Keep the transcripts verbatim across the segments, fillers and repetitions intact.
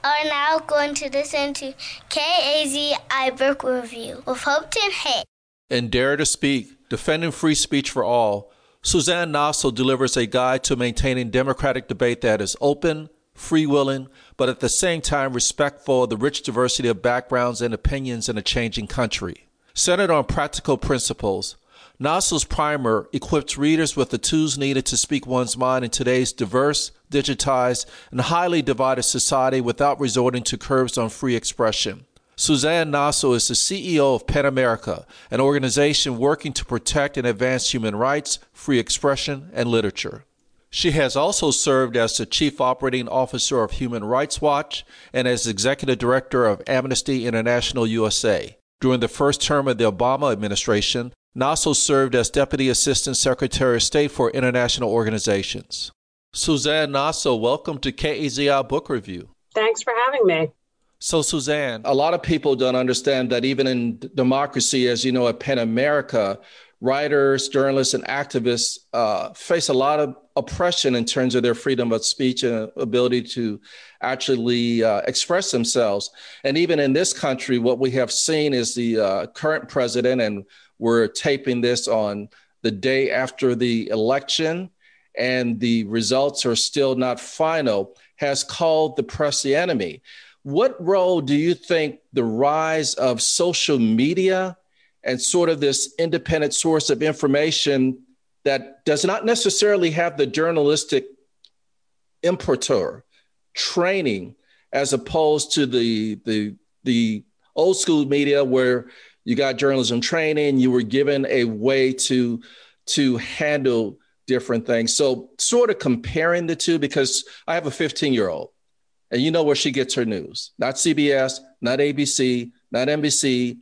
are now going to listen to K A Z I Book Review with Hopeton Hay. In Dare to Speak, Defending Free Speech for All, Suzanne Nossel delivers a guide to maintaining democratic debate that is open, free-willing, but at the same time respectful of the rich diversity of backgrounds and opinions in a changing country. Centered on practical principles, Nossel's primer equips readers with the tools needed to speak one's mind in today's diverse, digitized, and highly divided society without resorting to curbs on free expression. Suzanne Nossel is the C E O of PEN America, an organization working to protect and advance human rights, free expression, and literature. She has also served as the Chief Operating Officer of Human Rights Watch and as Executive Director of Amnesty International U S A. During the first term of the Obama administration, Nossel served as Deputy Assistant Secretary of State for International Organizations. Suzanne Nossel, welcome to K A Z I Book Review. Thanks for having me. So, Suzanne, a lot of people don't understand that even in democracy, as you know, at PEN America, writers, journalists, and activists uh, face a lot of oppression in terms of their freedom of speech and ability to actually uh, express themselves. And even in this country, what we have seen is the uh, current president, and we're taping this on the day after the election, and the results are still not final, has called the press the enemy. What role do you think the rise of social media and sort of this independent source of information that does not necessarily have the journalistic imprimatur, training, as opposed to the, the, the old school media where you got journalism training, you were given a way to, to handle different things. So sort of comparing the two, because I have a fifteen-year-old. And you know where she gets her news. Not C B S, not A B C, not N B C,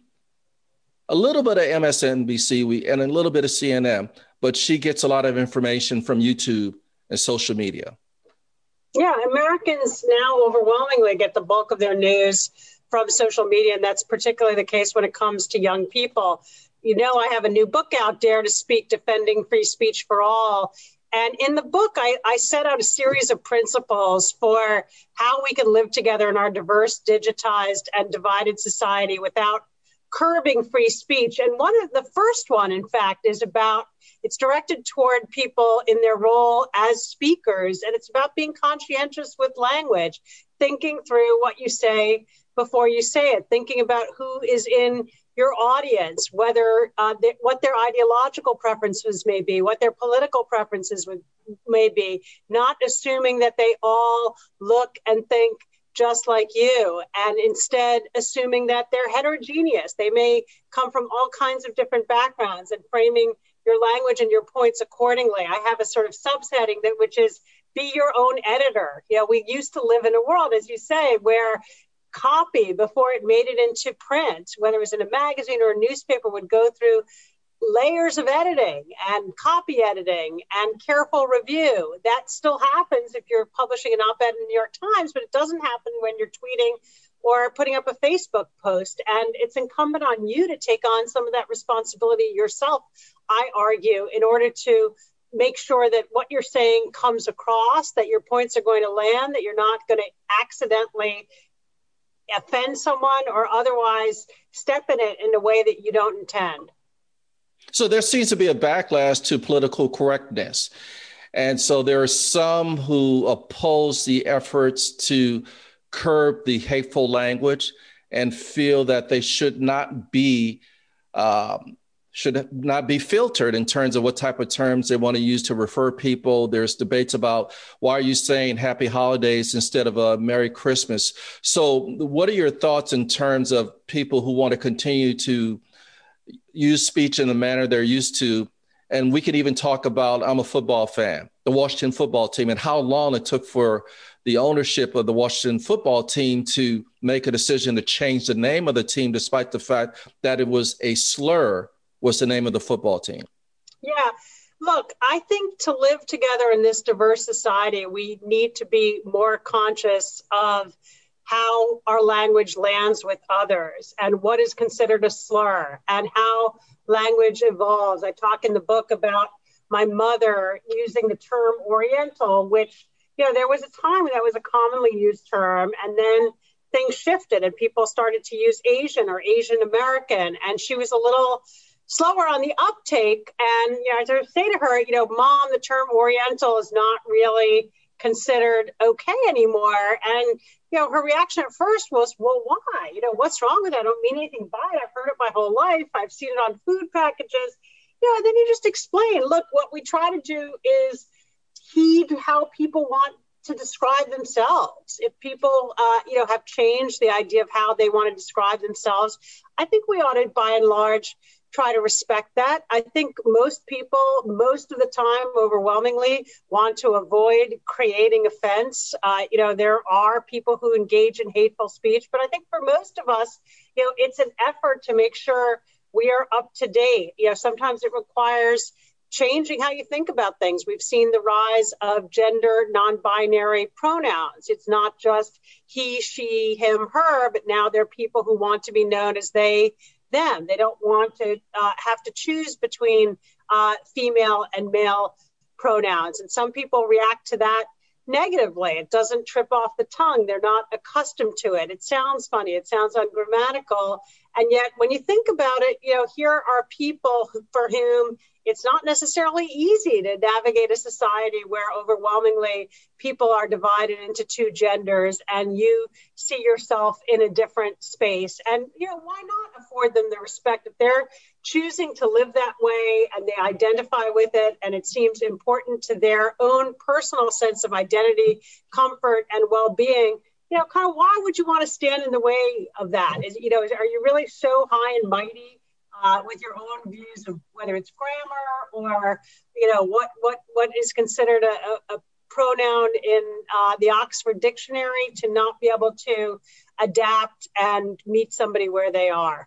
a little bit of M S N B C we, and a little bit of C N N, but she gets a lot of information from YouTube and social media. Yeah, Americans now overwhelmingly get the bulk of their news from social media, and that's particularly the case when it comes to young people. You know, I have a new book out, Dare to Speak, Defending Free Speech for All. And in the book, I, I set out a series of principles for how we can live together in our diverse, digitized, and divided society without curbing free speech. And one of the first one, in fact, is about, it's directed toward people in their role as speakers, and it's about being conscientious with language, thinking through what you say before you say it, thinking about who is in your audience, whether uh, they, what their ideological preferences may be, what their political preferences would, may be, not assuming that they all look and think just like you, and instead assuming that they're heterogeneous. They may come from all kinds of different backgrounds, and framing your language and your points accordingly. I have a sort of subsetting that which is be your own editor. You know, we used to live in a world, as you say, where copy, before it made it into print, whether it was in a magazine or a newspaper, would go through layers of editing and copy editing and careful review. That still happens if you're publishing an op-ed in the New York Times, but it doesn't happen when you're tweeting or putting up a Facebook post. And it's incumbent on you to take on some of that responsibility yourself, I argue, in order to make sure that what you're saying comes across, that your points are going to land, that you're not going to accidentally offend someone or otherwise step in it in a way that you don't intend. So there seems to be a backlash to political correctness. And so there are some who oppose the efforts to curb the hateful language and feel that they should not be um, should not be filtered in terms of what type of terms they want to use to refer people. There's debates about why are you saying happy holidays instead of a Merry Christmas? So what are your thoughts in terms of people who want to continue to use speech in the manner they're used to? And we could even talk about, I'm a football fan, the Washington football team, and how long it took for the ownership of the Washington football team to make a decision to change the name of the team, despite the fact that it was a slur, was the name of the football team. Yeah, look, I think to live together in this diverse society, we need to be more conscious of how our language lands with others and what is considered a slur and how language evolves. I talk in the book about my mother using the term Oriental, which you know, there was a time when that was a commonly used term, and then things shifted and people started to use Asian or Asian American. And she was a little slower on the uptake. And, you know, I say to her, you know, Mom, the term Oriental is not really considered okay anymore. And, you know, her reaction at first was, well, why? You know, what's wrong with that? I don't mean anything by it. I've heard it my whole life. I've seen it on food packages. You know, and then you just explain, look, what we try to do is heed how people want to describe themselves. If people, uh, you know, have changed the idea of how they want to describe themselves, I think we ought to, by and large, try to respect that. I think most people, most of the time, overwhelmingly, want to avoid creating offense. Uh, you know, there are people who engage in hateful speech, but I think for most of us, you know, it's an effort to make sure we are up to date. You know, sometimes it requires changing how you think about things. We've seen the rise of gender non-binary pronouns. It's not just he, she, him, her, but now there are people who want to be known as they, them. They don't want to uh, have to choose between uh, female and male pronouns. And some people react to that negatively. It doesn't trip off the tongue. They're not accustomed to it. It sounds funny. It sounds ungrammatical. And yet, when you think about it, you know, here are people who, for whom it's not necessarily easy to navigate a society where overwhelmingly people are divided into two genders and you see yourself in a different space. And, you know, why not afford them the respect if they're choosing to live that way and they identify with it and it seems important to their own personal sense of identity, comfort, and well-being? You know, kind of why would you want to stand in the way of that? Is, you know, is, are you really so high and mighty uh, with your own views of whether it's grammar or, you know, what what what is considered a, a pronoun in uh, the Oxford Dictionary to not be able to adapt and meet somebody where they are?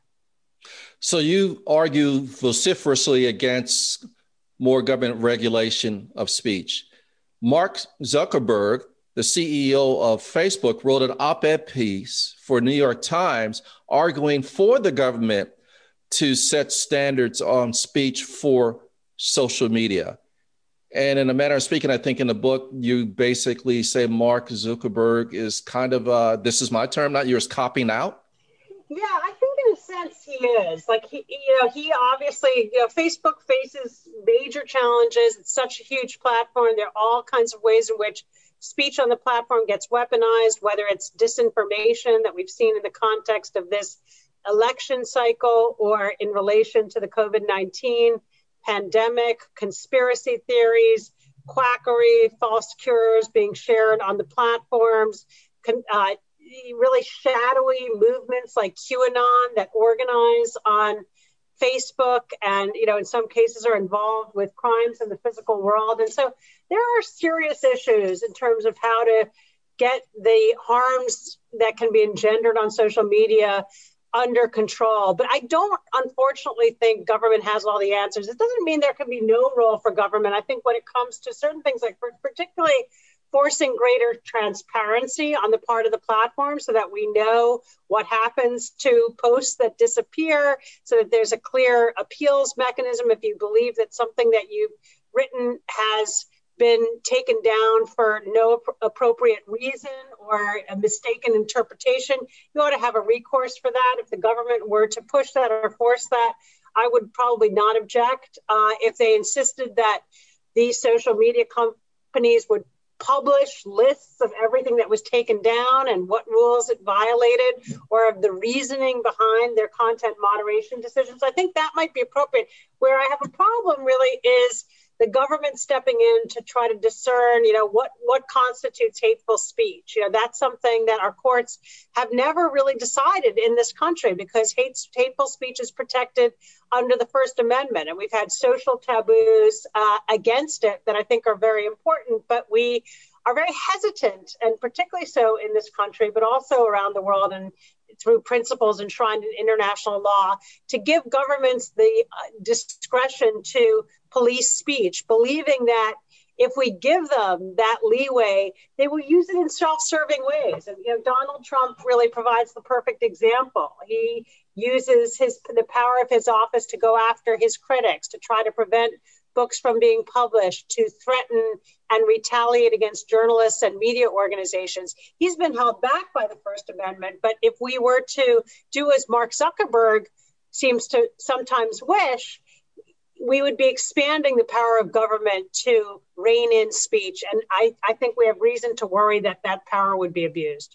So you argue vociferously against more government regulation of speech. Mark Zuckerberg, the C E O of Facebook, wrote an op-ed piece for New York Times arguing for the government to set standards on speech for social media. And in a manner of speaking, I think in the book, you basically say Mark Zuckerberg is kind of, uh, this is my term, not yours, copying out. Yeah, I think in a sense he is. Like, he, you know, he obviously, you know, Facebook faces major challenges. It's such a huge platform. There are all kinds of ways in which speech on the platform gets weaponized, whether it's disinformation that we've seen in the context of this election cycle or in relation to the COVID nineteen pandemic, conspiracy theories, quackery, false cures being shared on the platforms, uh, really shadowy movements like QAnon that organize on Facebook and, you know, in some cases are involved with crimes in the physical world. And so there are serious issues in terms of how to get the harms that can be engendered on social media under control. But I don't, unfortunately, think government has all the answers. It doesn't mean there can be no role for government. I think when it comes to certain things, like particularly forcing greater transparency on the part of the platform so that we know what happens to posts that disappear, so that there's a clear appeals mechanism if you believe that something that you've written has been taken down for no appropriate reason or a mistaken interpretation. You ought to have a recourse for that. If the government were to push that or force that, I would probably not object. Uh, if they insisted that these social media companies would publish lists of everything that was taken down and what rules it violated or of the reasoning behind their content moderation decisions, I think that might be appropriate. Where I have a problem really is the government stepping in to try to discern, you know, what, what constitutes hateful speech. You know, that's something that our courts have never really decided in this country because hate, hateful speech is protected under the First Amendment. And we've had social taboos uh, against it that I think are very important, but we are very hesitant, and particularly so in this country, but also around the world and through principles enshrined in international law, to give governments the uh, discretion to police speech, believing that if we give them that leeway, they will use it in self-serving ways. And, you know, Donald Trump really provides the perfect example. He uses his the power of his office to go after his critics, to try to prevent books from being published, to threaten and retaliate against journalists and media organizations. He's been held back by the First Amendment. But if we were to do as Mark Zuckerberg seems to sometimes wish, we would be expanding the power of government to rein in speech. And I, I think we have reason to worry that that power would be abused.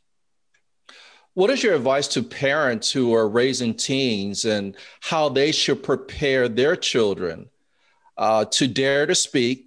What is your advice to parents who are raising teens and how they should prepare their children uh, to dare to speak,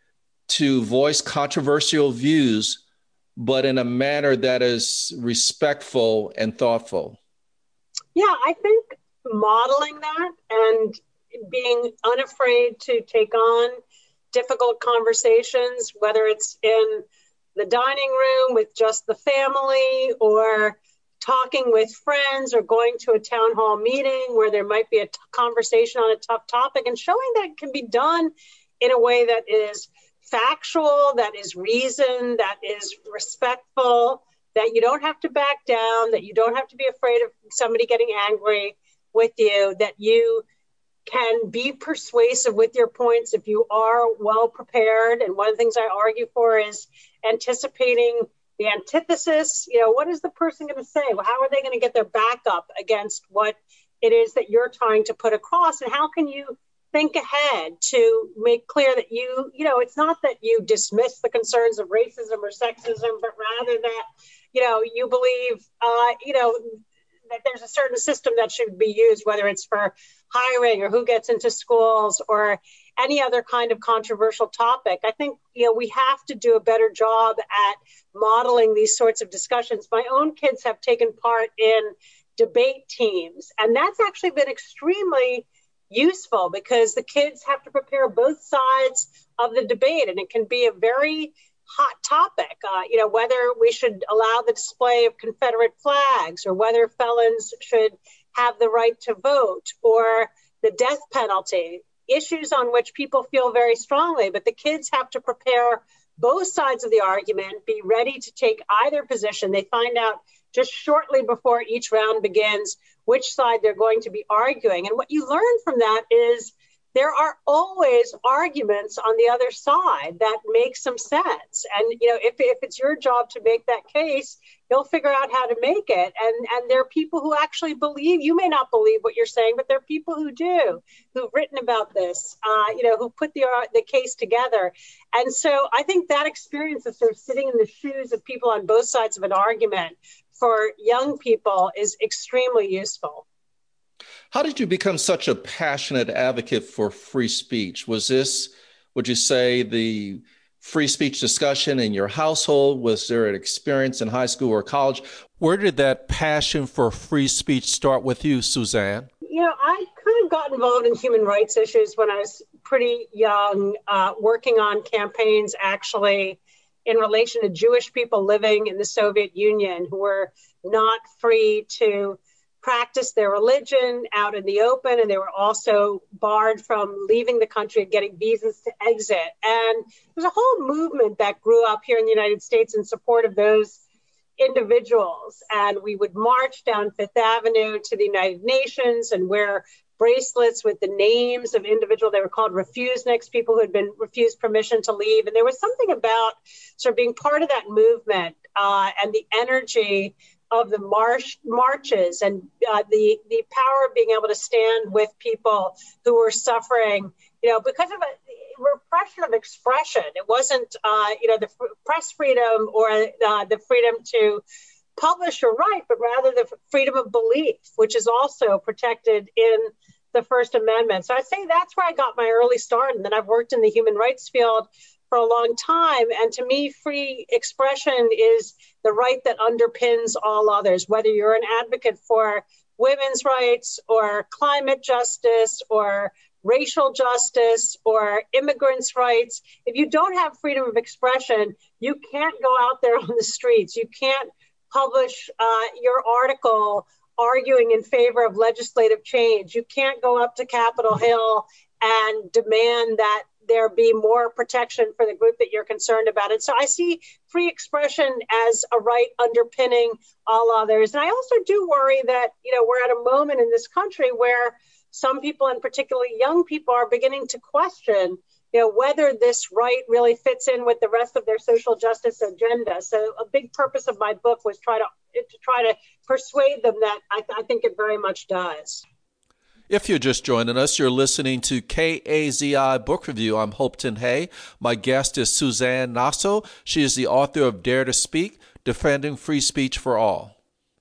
to voice controversial views, but in a manner that is respectful and thoughtful? Yeah, I think modeling that and being unafraid to take on difficult conversations, whether it's in the dining room with just the family or talking with friends or going to a town hall meeting where there might be a t- conversation on a tough topic, and showing that it can be done in a way that is factual, that is reasoned, that is respectful, that you don't have to back down, that you don't have to be afraid of somebody getting angry with you, that you can be persuasive with your points if you are well prepared. And one of the things I argue for is anticipating the antithesis. You know, what is the person going to say? Well, how are they going to get their back up against what it is that you're trying to put across? And how can you think ahead to make clear that you, you know, it's not that you dismiss the concerns of racism or sexism, but rather that, you know, you believe, uh, you know, that there's a certain system that should be used, whether it's for hiring or who gets into schools or any other kind of controversial topic. I think, you know, we have to do a better job at modeling these sorts of discussions. My own kids have taken part in debate teams, and that's actually been extremely useful because the kids have to prepare both sides of the debate, and it can be a very hot topic, uh, you know, whether we should allow the display of Confederate flags or whether felons should have the right to vote or the death penalty, issues on which people feel very strongly. But the kids have to prepare both sides of the argument, be ready to take either position. They find out just shortly before each round begins which side they're going to be arguing. And what you learn from that is there are always arguments on the other side that make some sense. And, you know, if, if it's your job to make that case, you'll figure out how to make it. And, and there are people who actually believe, you may not believe what you're saying, but there are people who do, who've written about this, uh, you know, who put the, uh, the case together. And so I think that experience of sort of sitting in the shoes of people on both sides of an argument for young people is extremely useful. How did you become such a passionate advocate for free speech? Was this, would you say, the free speech discussion in your household? Was there an experience in high school or college? Where did that passion for free speech start with you, Suzanne? You know, I kind of got involved in human rights issues when I was pretty young, uh, working on campaigns actually in relation to Jewish people living in the Soviet Union who were not free to practice their religion out in the open, and they were also barred from leaving the country and getting visas to exit. And there's a whole movement that grew up here in the United States in support of those individuals. And we would march down Fifth Avenue to the United Nations and wear bracelets with the names of individuals. They were called refuseniks, people who had been refused permission to leave. And there was something about sort of being part of that movement uh, and the energy of the march marches and uh, the the power of being able to stand with people who were suffering, you know, because of a repression of expression. It wasn't, uh, you know, the f- press freedom or uh, the freedom to publish or write, but rather the f- freedom of belief, which is also protected in the First Amendment. So I'd say that's where I got my early start. And then I've worked in the human rights field for a long time. And to me, free expression is the right that underpins all others, whether you're an advocate for women's rights or climate justice or racial justice or immigrants' rights. If you don't have freedom of expression, you can't go out there on the streets. You can't publish uh, your article arguing in favor of legislative change. You can't go up to Capitol Hill and demand that there be more protection for the group that you're concerned about. And so I see free expression as a right underpinning all others. And I also do worry that, you know, we're at a moment in this country where some people, and particularly young people, are beginning to question you know, whether this right really fits in with the rest of their social justice agenda. So a big purpose of my book was try to to try to persuade them that I, I think it very much does. If you're just joining us, you're listening to K A Z I Book Review. I'm Hopeton Hay. My guest is Suzanne Nasso. She is the author of Dare to Speak, Defending Free Speech for All.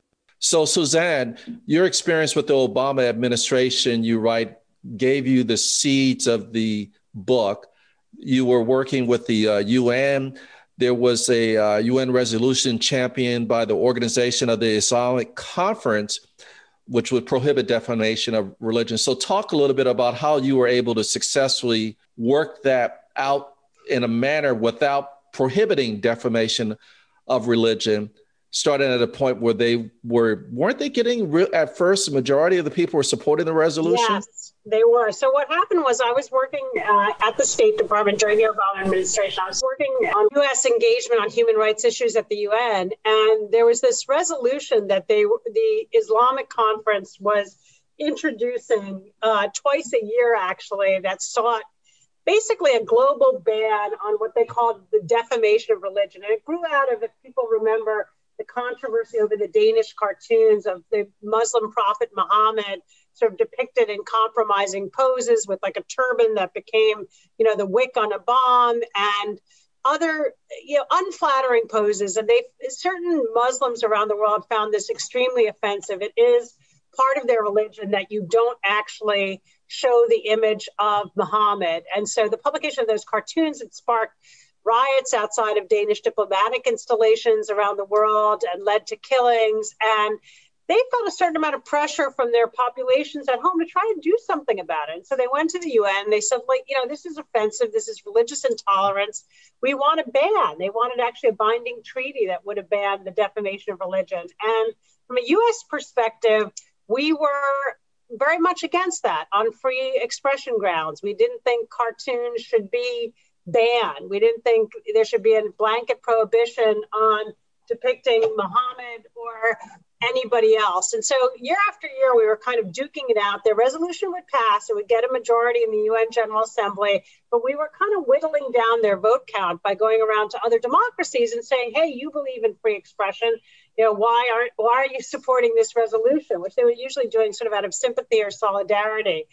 So, Suzanne, your experience with the Obama administration, you write, gave you the seeds of the book. You were working with the uh, U N. There was a uh, U N resolution championed by the Organization of the Islamic Conference, which would prohibit defamation of religion. So talk a little bit about how you were able to successfully work that out in a manner without prohibiting defamation of religion, starting at a point where they were, weren't they getting, re- at first, the majority of the people were supporting the resolution? Yes, they were. So what happened was I was working uh, at the State Department during the Obama administration. I was working on U S engagement on human rights issues at the U N. And there was this resolution that they, the Islamic Conference was introducing uh, twice a year, actually, that sought basically a global ban on what they called the defamation of religion. And it grew out of, if people remember, the controversy over the Danish cartoons of the Muslim prophet Muhammad sort of depicted in compromising poses with like a turban that became, you know, the wick on a bomb and other, you know, unflattering poses. And they, certain Muslims around the world found this extremely offensive. It is part of their religion that you don't actually show the image of Muhammad. And so the publication of those cartoons had sparked riots outside of Danish diplomatic installations around the world and led to killings. And they felt a certain amount of pressure from their populations at home to try and do something about it. And so they went to the U N. They said, like, you know, this is offensive. This is religious intolerance. We want a ban. They wanted actually a binding treaty that would have banned the defamation of religion. And from a U S perspective, we were very much against that on free expression grounds. We didn't think cartoons should be banned. We didn't think there should be a blanket prohibition on depicting Muhammad or anybody else. And so year after year, we were kind of duking it out. The resolution would pass. It would get a majority in the U N General Assembly, but we were kind of whittling down their vote count by going around to other democracies and saying, hey, you believe in free expression. You know, why aren't, why are you supporting this resolution? Which they were usually doing sort of out of sympathy or solidarity.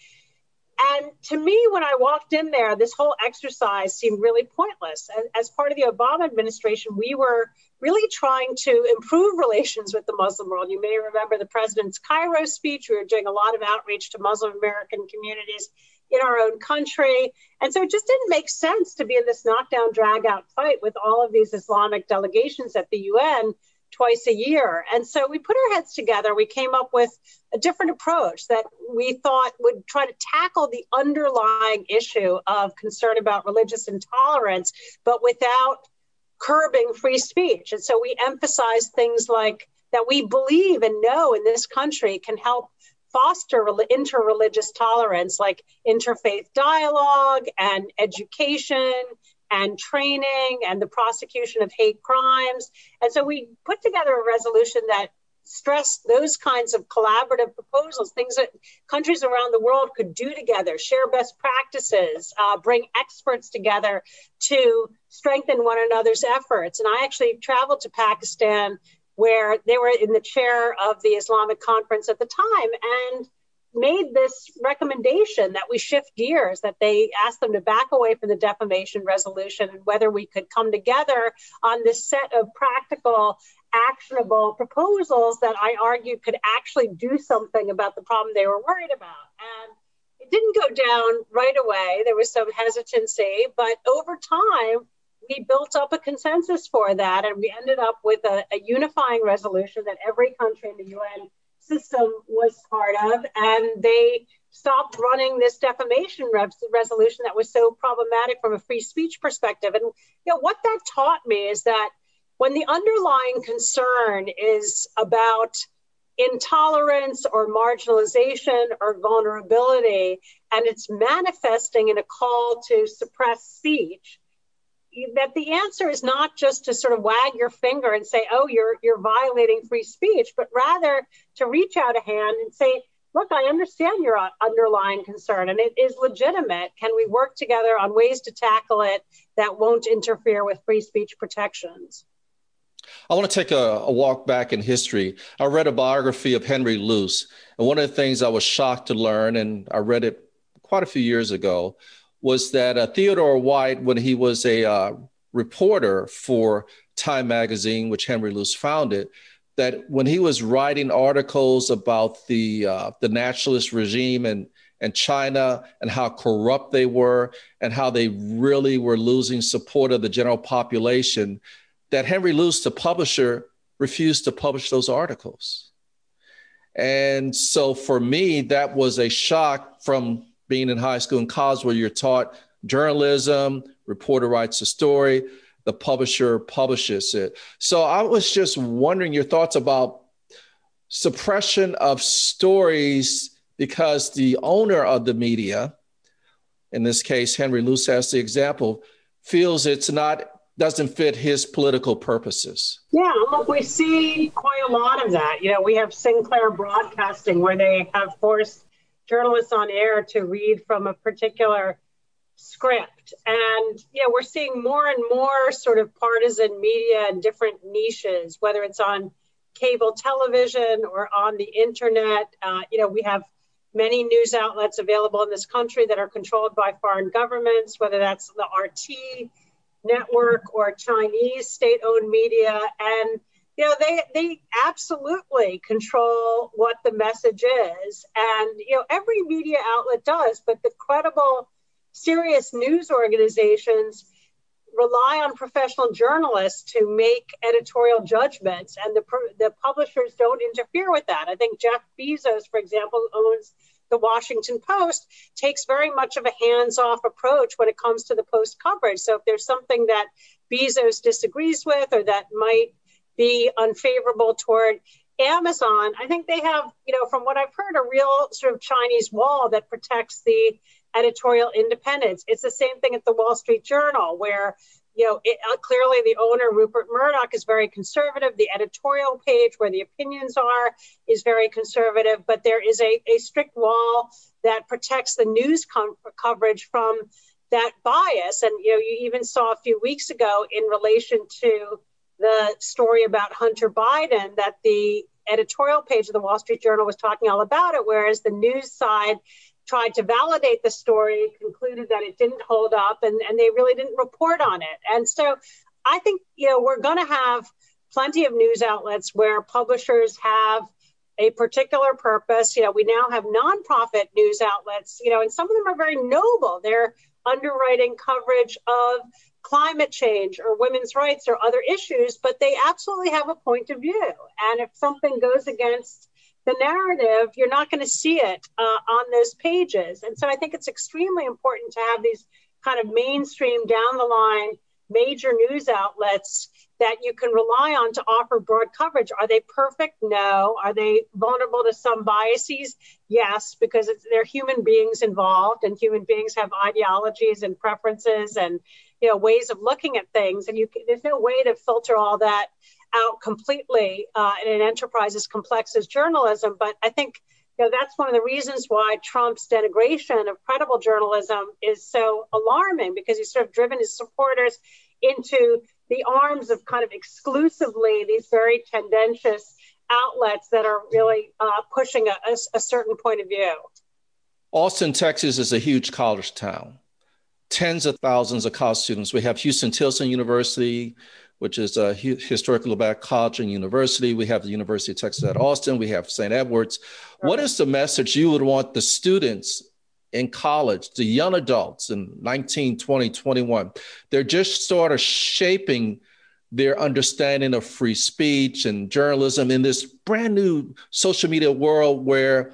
And to me, when I walked in there, this whole exercise seemed really pointless. As, as part of the Obama administration, we were really trying to improve relations with the Muslim world. You may remember the president's Cairo speech. We were doing a lot of outreach to Muslim American communities in our own country. And so it just didn't make sense to be in this knockdown, drag out fight with all of these Islamic delegations at the U N twice a year. And so we put our heads together. We came up with a different approach that we thought would try to tackle the underlying issue of concern about religious intolerance, but without curbing free speech. And so we emphasize things like that we believe and know in this country can help foster interreligious tolerance, like interfaith dialogue and education and training and the prosecution of hate crimes. And so we put together a resolution that stressed those kinds of collaborative proposals, things that countries around the world could do together, share best practices, uh, bring experts together to strengthen one another's efforts. And I actually traveled to Pakistan, where they were in the chair of the Islamic Conference at the time, and made this recommendation that we shift gears, that they asked them to back away from the defamation resolution and whether we could come together on this set of practical, actionable proposals that I argued could actually do something about the problem they were worried about. And it didn't go down right away. There was some hesitancy, but over time, we built up a consensus for that. And we ended up with a, a unifying resolution that every country in the U N system was part of, and they stopped running this defamation res- resolution that was so problematic from a free speech perspective. And you know what that taught me is that when the underlying concern is about intolerance or marginalization or vulnerability, and it's manifesting in a call to suppress speech, that the answer is not just to sort of wag your finger and say, oh, you're you're violating free speech, but rather to reach out a hand and say, look, I understand your underlying concern, and it is legitimate. Can we work together on ways to tackle it that won't interfere with free speech protections? I want to take a, a walk back in history. I read a biography of Henry Luce, and one of the things I was shocked to learn, and I read it quite a few years ago, was that uh, Theodore White, when he was a uh, reporter for Time magazine, which Henry Luce founded, that when he was writing articles about the uh, the nationalist regime and and China and how corrupt they were and how they really were losing support of the general population, that Henry Luce, the publisher, refused to publish those articles. And so for me, that was a shock from being in high school and college, where you're taught journalism, reporter writes a story, the publisher publishes it. So I was just wondering your thoughts about suppression of stories because the owner of the media, in this case, Henry Luce as the example, feels it's not, doesn't fit his political purposes. Yeah, look, we see quite a lot of that. You know, we have Sinclair Broadcasting, where they have forced journalists on air to read from a particular script. And, you know, we're seeing more and more sort of partisan media in different niches, whether it's on cable television or on the internet. Uh, you know, we have many news outlets available in this country that are controlled by foreign governments, whether that's the R T network or Chinese state-owned media. And, you know, they they absolutely control what the message is. And, you know, every media outlet does, but the credible, serious news organizations rely on professional journalists to make editorial judgments, and the the publishers don't interfere with that. I think Jeff Bezos, for example, owns the Washington Post, takes very much of a hands-off approach when it comes to the Post coverage. So if there's something that Bezos disagrees with or that might be unfavorable toward Amazon, I think they have, you know, from what I've heard, a real sort of Chinese wall that protects the editorial independence. It's the same thing at the Wall Street Journal, where, you know, it, uh, clearly the owner, Rupert Murdoch, is very conservative. The editorial page where the opinions are is very conservative, but there is a, a strict wall that protects the news com- coverage from that bias. And, you know, you even saw a few weeks ago in relation to the story about Hunter Biden that the editorial page of the Wall Street Journal was talking all about it, whereas the news side tried to validate the story, concluded that it didn't hold up, and, and they really didn't report on it. And so I think, you know, we're going to have plenty of news outlets where publishers have a particular purpose. You know, we now have nonprofit news outlets, you know, and some of them are very noble. They're underwriting coverage of climate change or women's rights or other issues, but they absolutely have a point of view. And if something goes against the narrative, you're not going to see it uh, on those pages. And so I think it's extremely important to have these kind of mainstream, down the line, major news outlets that you can rely on to offer broad coverage. Are they perfect? No. Are they vulnerable to some biases? Yes, because it's, they're human beings involved, and human beings have ideologies and preferences and, you know, ways of looking at things. And you can, there's no way to filter all that out completely uh, in an enterprise as complex as journalism. But I think, you know, that's one of the reasons why Trump's denigration of credible journalism is so alarming, because he's sort of driven his supporters into the arms of kind of exclusively these very tendentious outlets that are really uh, pushing a, a, a certain point of view. Austin, Texas is a huge college town. Tens of thousands of college students. We have Houston-Tilson University, which is a historically black college and university. We have the University of Texas at Austin. We have Saint Edward's. Right. What is the message you would want the students in college, the young adults in nineteen, twenty, twenty-one? They're just sort of shaping their understanding of free speech and journalism in this brand new social media world, where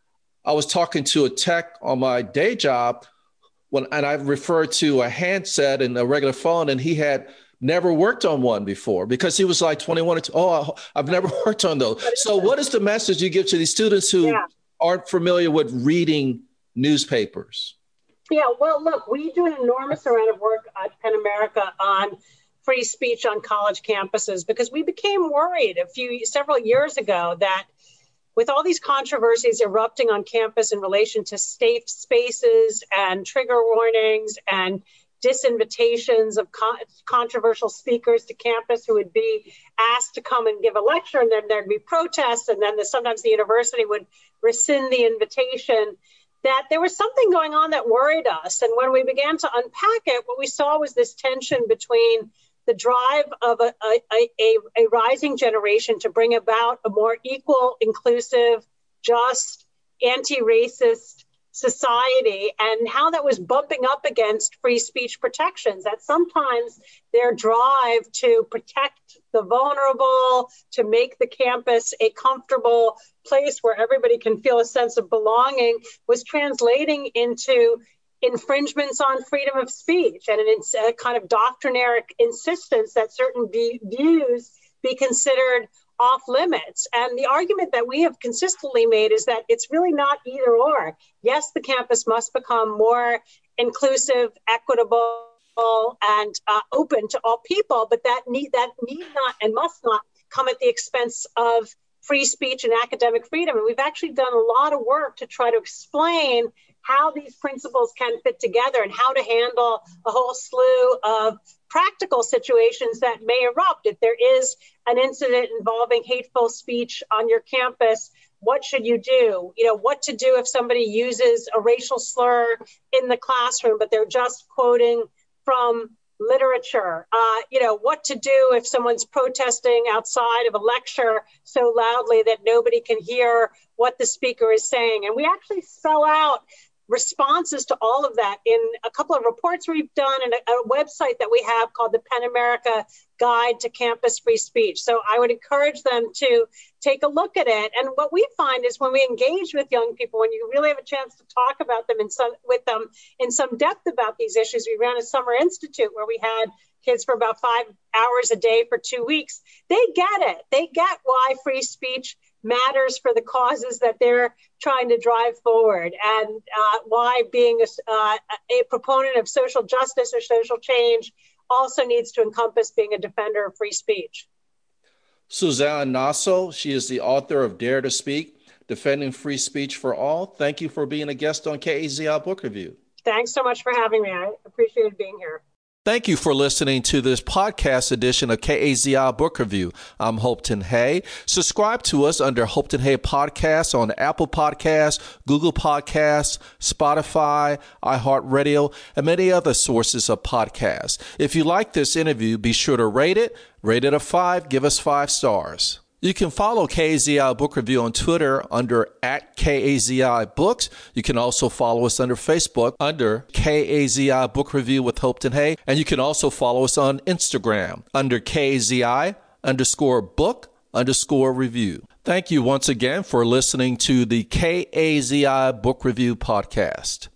I was talking to a tech on my day job when, and I referred to a handset and a regular phone, and he had never worked on one before because he was like twenty-one. Oh, I've never worked on those. So what is the message you give to these students who yeah. aren't familiar with reading newspapers? Yeah, well, look, we do an enormous amount of work at PEN America on free speech on college campuses, because we became worried a few several years ago that with all these controversies erupting on campus in relation to safe spaces and trigger warnings and disinvitations of con- controversial speakers to campus who would be asked to come and give a lecture, and then there'd be protests, and then the, sometimes the university would rescind the invitation, that there was something going on that worried us. And when we began to unpack it, what we saw was this tension between the drive of a, a, a, a rising generation to bring about a more equal, inclusive, just, anti-racist society, and how that was bumping up against free speech protections, that sometimes their drive to protect the vulnerable, to make the campus a comfortable place where everybody can feel a sense of belonging, was translating into infringements on freedom of speech and an, a kind of doctrinaire insistence that certain v- views be considered off limits. And the argument that we have consistently made is that it's really not either or. Yes, the campus must become more inclusive, equitable, and uh, open to all people, but that need that need not and must not come at the expense of free speech and academic freedom. And we've actually done a lot of work to try to explain how these principles can fit together and how to handle a whole slew of practical situations that may erupt. If there is an incident involving hateful speech on your campus, what should you do? You know, what to do if somebody uses a racial slur in the classroom, but they're just quoting from literature. Uh, you know, what to do if someone's protesting outside of a lecture so loudly that nobody can hear what the speaker is saying. And we actually spell out responses to all of that in a couple of reports we've done and a, a website that we have called the PEN America Guide to Campus Free Speech. So I would encourage them to take a look at it. And what we find is when we engage with young people, when you really have a chance to talk about them in some, with them in some depth about these issues, we ran a summer institute where we had kids for about five hours a day for two weeks. They get it. They get why free speech matters for the causes that they're trying to drive forward, and uh, why being a, uh, a proponent of social justice or social change also needs to encompass being a defender of free speech. Suzanne Nasso, she is the author of Dare to Speak, Defending Free Speech for All. Thank you for being a guest on K A Z I Book Review. Thanks so much for having me. I appreciated being here. Thank you for listening to this podcast edition of K A Z I Book Review. I'm Hopeton Hay. Subscribe to us under Hopeton Hay Podcasts on Apple Podcasts, Google Podcasts, Spotify, iHeartRadio, and many other sources of podcasts. If you like this interview, be sure to rate it. Rate it a five. Give us five stars. You can follow K A Z I Book Review on Twitter under at K A Z I Books. You can also follow us under Facebook under K A Z I Book Review with Hopeton Hay. And you can also follow us on Instagram under K A Z I underscore book underscore review. Thank you once again for listening to the K A Z I Book Review podcast.